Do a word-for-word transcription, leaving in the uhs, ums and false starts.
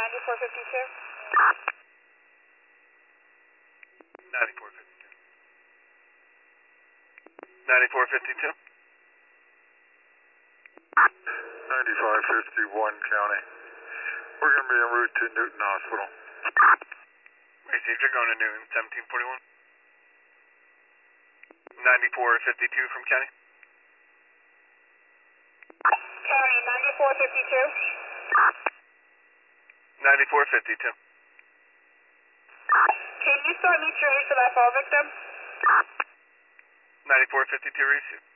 ninety-four fifty-two. ninety-four fifty-two. ninety-four fifty-two. ninety-five fifty-one County. We're going to be en route to Newton Hospital. Received, you're going to Newton, seventeen forty-one. ninety-four fifty-two from County. County, ninety-four fifty-two. ninety-four fifty-two. Can you start mutual aid for that fall victim? ninety-four fifty-two, received.